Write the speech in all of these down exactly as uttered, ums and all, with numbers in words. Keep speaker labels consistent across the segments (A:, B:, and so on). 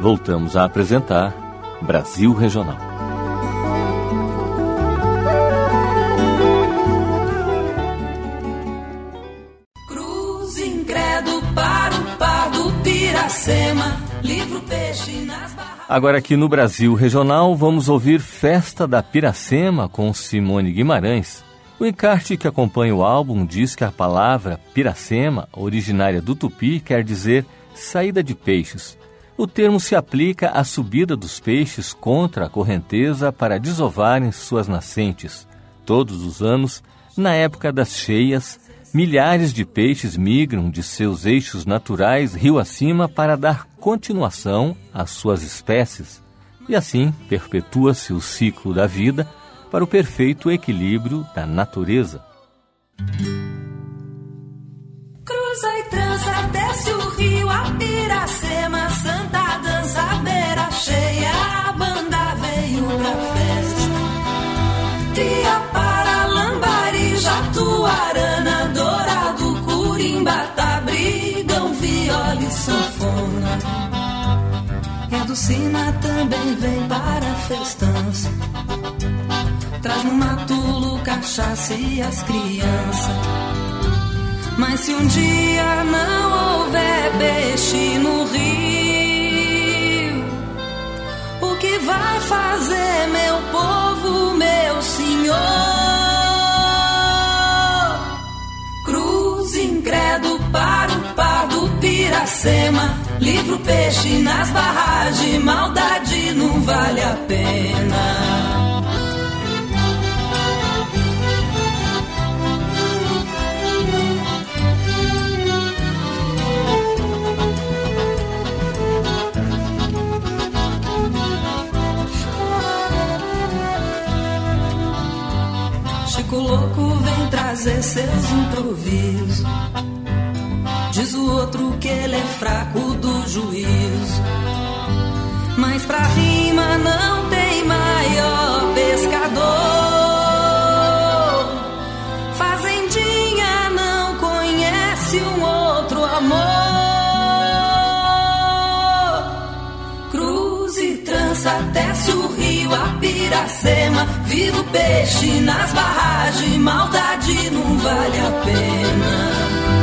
A: voltamos a apresentar Brasil Regional.
B: Cruz incrédulo para o pardo Piracema, livro peixe nas barracas.
A: Agora aqui no Brasil Regional vamos ouvir Festa da Piracema com Simone Guimarães. O encarte que acompanha o álbum diz que a palavra Piracema, originária do Tupi, quer dizer saída de peixes. O termo se aplica à subida dos peixes contra a correnteza para desovarem suas nascentes. Todos os anos, na época das cheias, milhares de peixes migram de seus eixos naturais rio acima para dar continuação às suas espécies. E assim perpetua-se o ciclo da vida para o perfeito equilíbrio da natureza.
B: Cruza e trança, desce o rio, a Piracema, santa dança, beira cheia, a banda veio pra festa. Tria para Lambari, Jatuarana, Dourado, Curimbata, brigam, viola e sanfona. E a Dulcina também vem para a festança. Traz no matulo cachaça e as crianças. Mas se um dia não houver peixe no rio, o que vai fazer meu povo, meu senhor? Cruz incrédulo para o pardo Piracema, livro peixe nas barragens, maldade não vale a pena. Chico louco vem trazer seus improvisos. Diz o outro que ele é fraco do juízo, mas pra rima não tem maior pescador. Fazendinha não conhece um outro amor. Cruz e trança, desce o rio, a Piracema, viva o peixe nas barragens, maldade não vale a pena.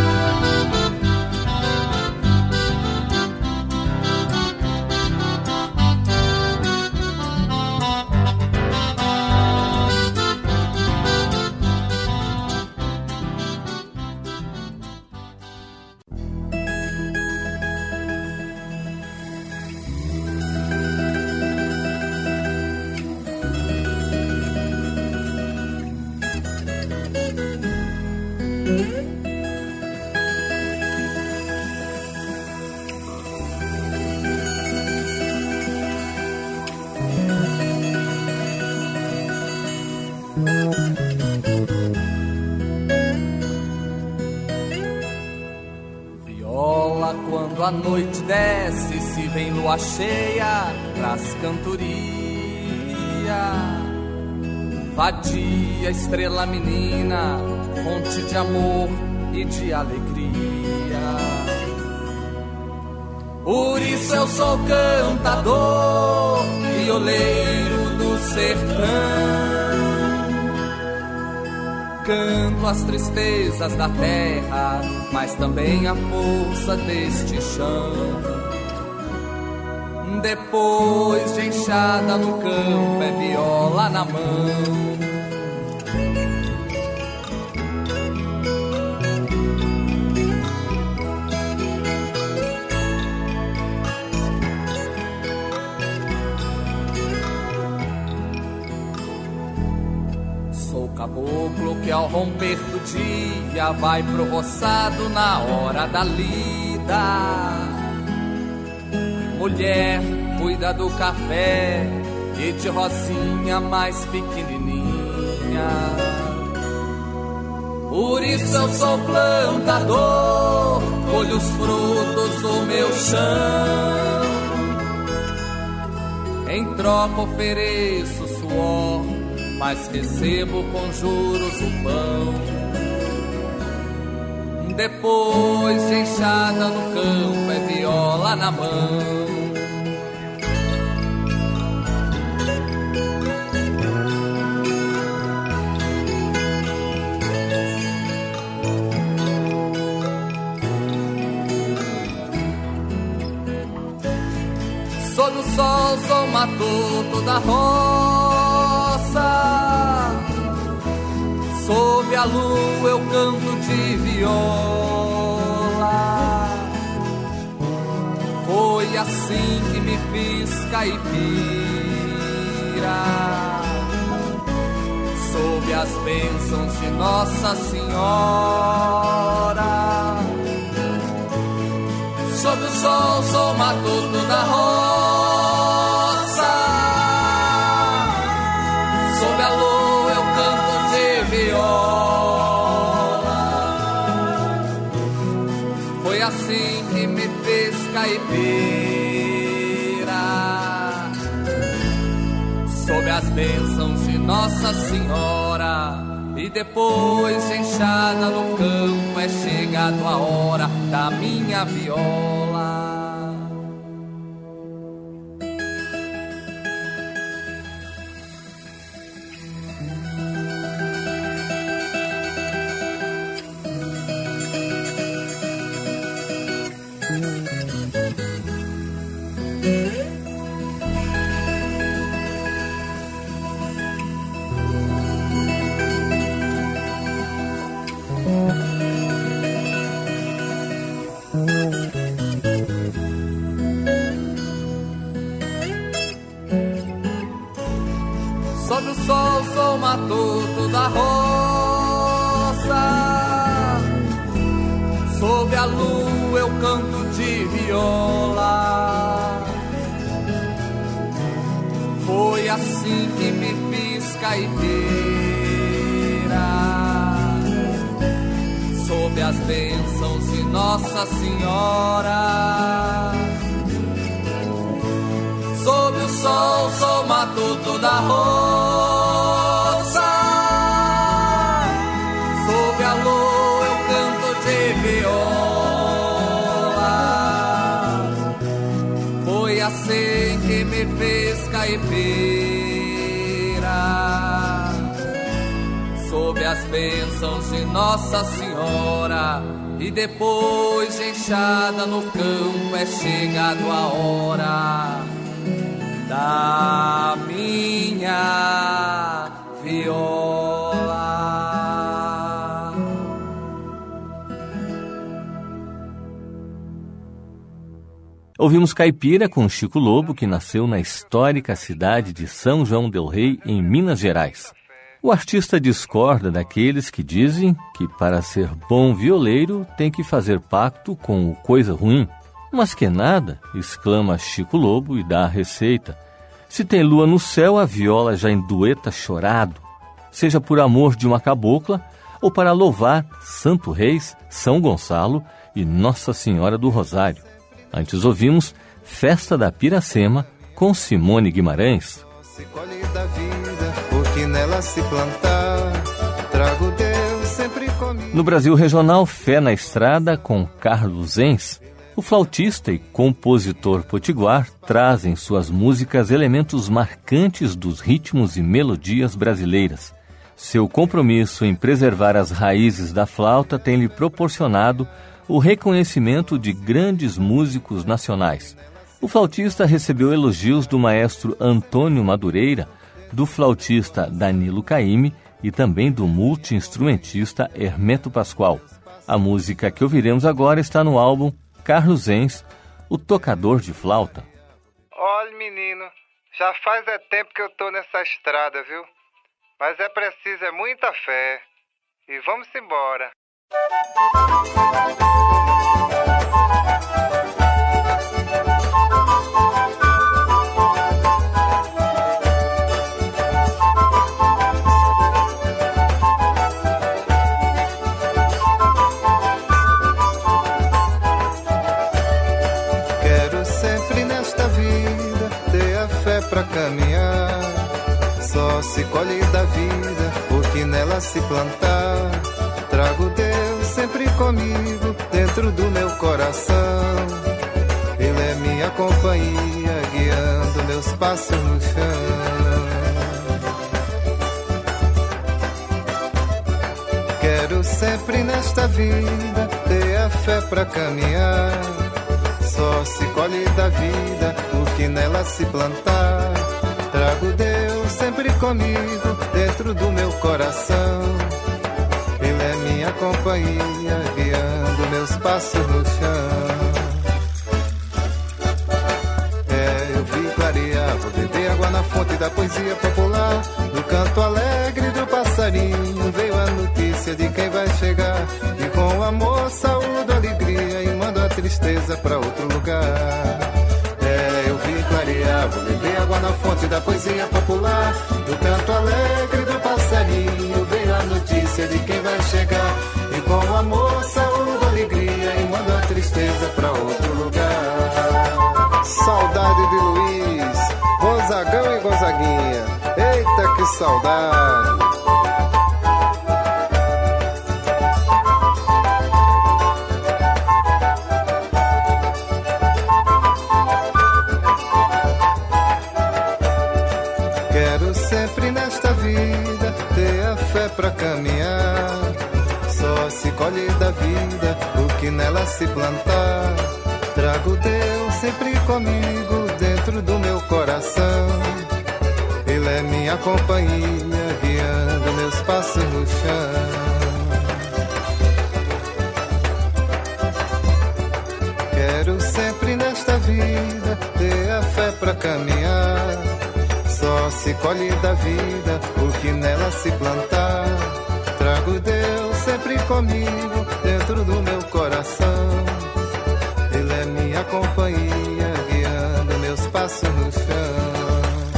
C: Viola quando a noite desce, se vem lua cheia, traz cantoria. Vadia, estrela menina, fonte de amor e de alegria. Por isso eu sou cantador, violeiro do sertão. Canto as tristezas da terra, mas também a força deste chão. Depois de enxada no campo, é viola na mão. Caboclo que ao romper do dia vai pro roçado na hora da lida. Mulher cuida do café e de rosinha mais pequenininha. Por isso eu sou plantador, colho os frutos do meu chão. Em troca ofereço suor, mas recebo com juros o pão. Depois de enxada no campo, é viola na mão. Sob o sol sou matuto da roça, sob a lua eu canto de viola. Foi assim que me fiz caipira, sob as bênçãos de Nossa Senhora. Sob o sol sou matuto da roça, sob a lua eu canto de viola. Foi assim que me fez caipira, sob as bênçãos de Nossa Senhora. E depois de enxada no campo é chegado a hora da minha viola. Sob o sol sou matuto da roça, sob a lua eu canto de viola. Foi assim que me fiz caipira, sob as bênçãos de Nossa Senhora. Sob o sol sou matuto da roça, sob a lua eu canto de viola. Foi assim que me fez caipira, sob as bênçãos de Nossa Senhora. E depois de enxada no campo é chegado a hora da minha viola.
A: Ouvimos Caipira com Chico Lobo, que nasceu na histórica cidade de São João del Rei, em Minas Gerais. O artista discorda daqueles que dizem que para ser bom violeiro tem que fazer pacto com o coisa ruim. Mas que nada, exclama Chico Lobo e dá a receita. Se tem lua no céu, a viola já endueta chorado, seja por amor de uma cabocla ou para louvar Santo Reis, São Gonçalo e Nossa Senhora do Rosário. Antes ouvimos Festa da Piracema com Simone Guimarães.
D: Se colhe da vida, porque nela se plantar, trago Deus sempre comigo.
A: No Brasil Regional, Fé na Estrada com Carlos Zenz. O flautista e compositor potiguar traz em suas músicas elementos marcantes dos ritmos e melodias brasileiras. Seu compromisso em preservar as raízes da flauta tem lhe proporcionado o reconhecimento de grandes músicos nacionais. O flautista recebeu elogios do maestro Antônio Madureira, do flautista Danilo Caymmi e também do multi-instrumentista Hermeto Pascoal. A música que ouviremos agora está no álbum Carlos Zenz, o tocador de flauta.
D: Olha, menino, já faz é tempo que eu tô nessa estrada, viu? Mas é preciso, é muita fé. E vamos embora. Pra caminhar, só se colhe da vida, porque nela se plantar. Trago Deus sempre comigo, dentro do meu coração. Ele é minha companhia, guiando meus passos no chão. Quero sempre nesta vida ter a fé pra caminhar. só se colhe da vida o que nela se plantar. Trago Deus sempre comigo dentro do meu coração. Ele é minha companhia, guiando meus passos no chão. É, eu vi clarear, vou beber água na fonte da poesia popular. No canto alegre do passarinho veio a notícia de quem vai chegar. E com amor, saúde, alegria, e mando a tristeza pra outro lugar. É, eu vi clarear, vou beber água na fonte da poesia popular. No canto alegre do passarinho veio a notícia de quem vai chegar. E com amor, saúde, alegria, e mando a tristeza pra outro lugar. Saudade de Luiz, Gonzagão e Gonzaguinha. Eita, que saudade! Quero sempre nesta vida ter a fé pra caminhar. Só se colhe da vida o que nela se plantar. Trago Deus sempre comigo dentro do meu coração. Ele é minha companhia, guiando meus passos no chão. Quero sempre nesta vida ter a fé pra caminhar. Só se colhe da vida o que nela se plantar. Trago Deus sempre comigo dentro do meu coração. Ele é minha companhia, guiando meus passos no chão.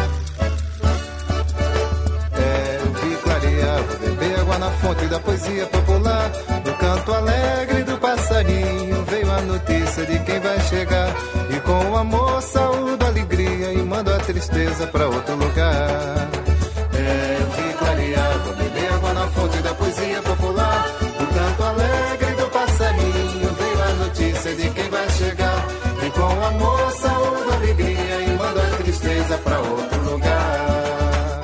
D: É, eu vi clarear, vou beber água na fonte da poesia popular. No canto alegre do passarinho veio a notícia de quem vai chegar. E com amor, saúde, alegria, e mando a tristeza pra outro lugar. É, eu vi clarear, vou beber água na fonte da poesia popular. No canto alegre do passarinho veio a notícia de quem vai chegar. E com amor, saúde, alegria, e mando a tristeza pra outro lugar.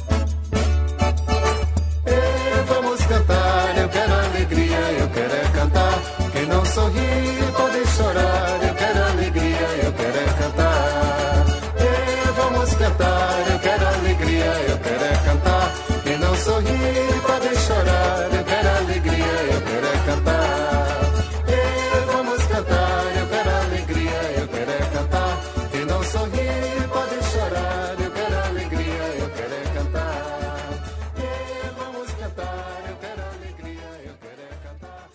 D: E vamos cantar, eu quero alegria, eu quero é cantar. Quem não sorri pode chorar, eu quero alegria, eu quero é cantar. E vamos cantar, eu quero alegria, eu quero é cantar. Quem não sorri pode chorar, eu quero alegria, eu quero é cantar. E vamos cantar, eu quero alegria, eu quero é cantar. Quem não sorri pode chorar, eu quero alegria, eu quero é cantar. E vamos cantar, eu quero alegria, eu quero é cantar.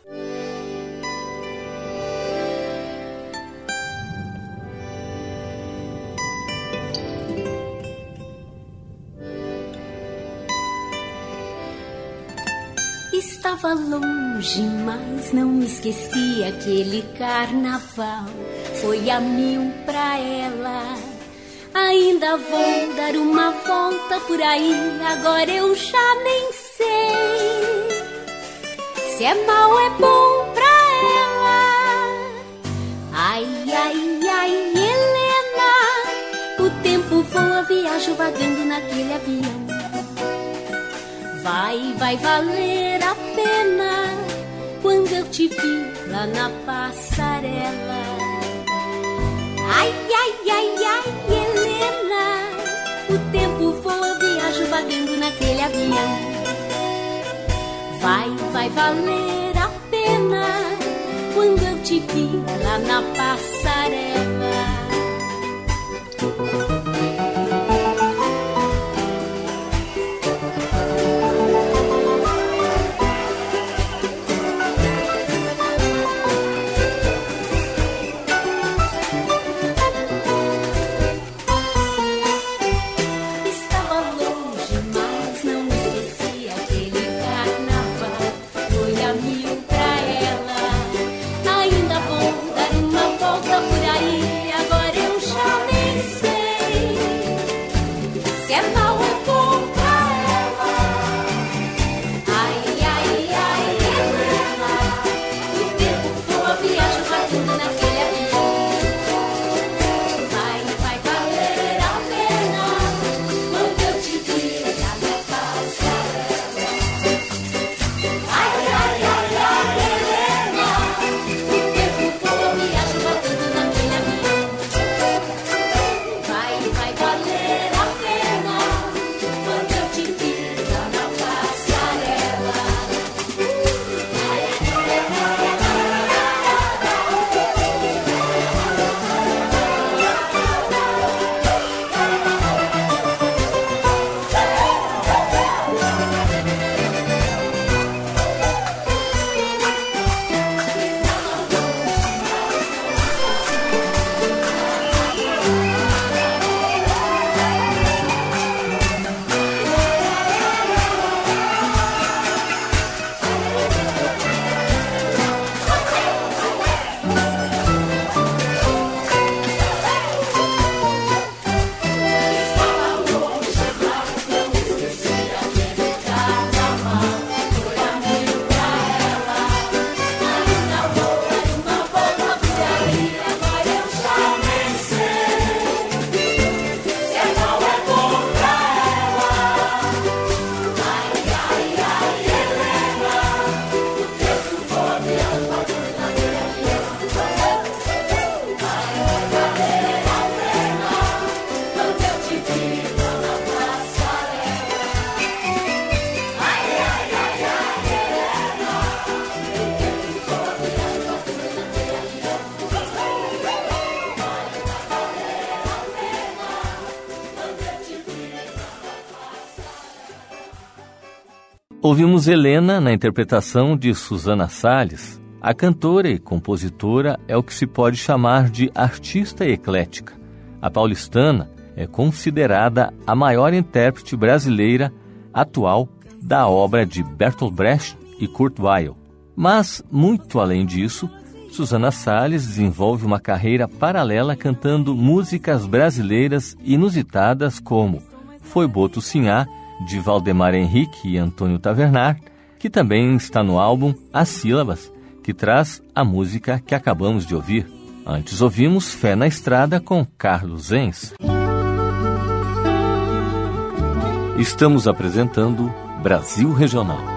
E: Estava longe, mas não esqueci aquele carnaval. Foi a mil pra ela. Ainda vou dar uma volta por aí, agora eu já nem sei se é mal ou é bom pra ela. Ai, ai, ai, Helena, o tempo voa, viajo vagando naquele avião. Vai, vai valer a pena quando eu te vi lá na passarela. Ai, ai, ai, ai, Helena, o tempo voa, viajo vagando naquele avião. Vai, vai valer a pena quando eu te vi lá na passarela.
F: Ainda vou dar uma volta por aí, agora eu já nem sei
A: Ouvimos Helena na interpretação de Susana Salles. A cantora e compositora é o que se pode chamar de artista eclética. A paulistana é considerada a maior intérprete brasileira atual da obra de Bertolt Brecht e Kurt Weill. Mas, muito além disso, Susana Salles desenvolve uma carreira paralela cantando músicas brasileiras inusitadas como Foi Boto Sinhá, de Valdemar Henrique e Antônio Tavernar, que também está no álbum As Sílabas, que traz a música que acabamos de ouvir. Antes ouvimos Fé na Estrada com Carlos Enz. Estamos apresentando Brasil Regional.